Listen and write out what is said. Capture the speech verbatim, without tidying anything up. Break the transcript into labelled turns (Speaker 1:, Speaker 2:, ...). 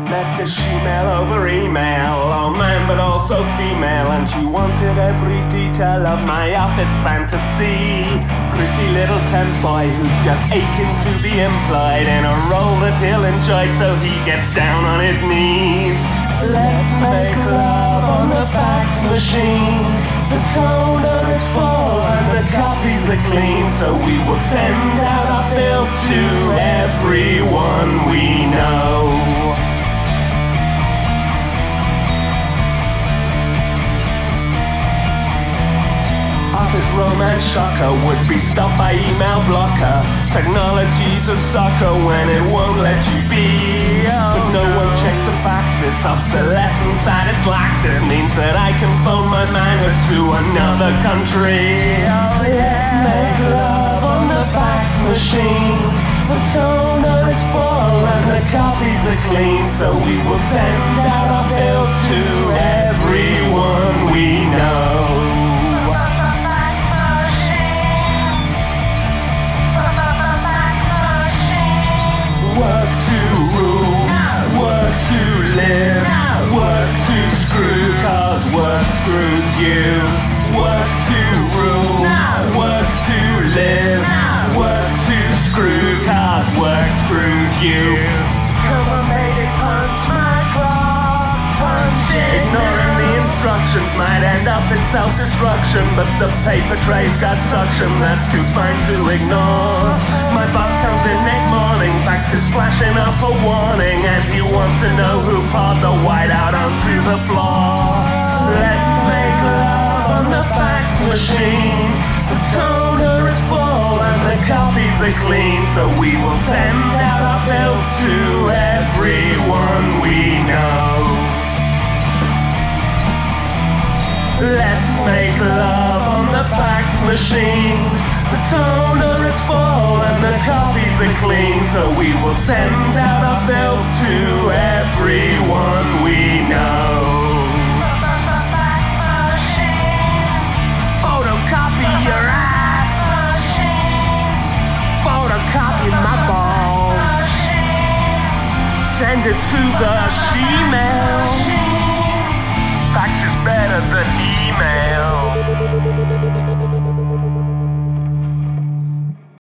Speaker 1: Met the she-mail over email, oh man but also female, and she wanted every detail of my office fantasy. Pretty little temp boy who's just aching to be employed in a role that he'll enjoy, so he gets down on his knees. Let's make love on the fax machine. The toner is full and the copies are clean, so we will send out our filth to everyone we know. Office romance shocker would be stopped by email blocker. Technology's a sucker when it won't let you be. Oh, but no, no one checks the faxes. Obsolescence at its laxest means that I can phone my manhood to another country. Oh, yeah. Let's make love on the fax machine. The toner is full and the copies are clean, so we will send out our filth to everyone we know. Work to rule, work to live, work to screw, cause work screws you. Work to rule, work to live, work to screw, cause work screws you. Come on baby, punch my clock, punch it. Ignoring the instructions might end up in self-destruction, but the paper tray's got suction that's too fine to ignore. My boss comes in next morning, fax is flashing up a warning, and he wants to know who poured the white out onto the floor. Let's make love on the fax machine. The toner is full and the copies are clean, so we will send out our filth to everyone we know. Let's make love on the fax machine. The toner is full and the copies are clean, so we will send out our filth to everyone we know. Photocopy your ass. Photocopy my balls. Send it to the she-mail. Fax is better than email.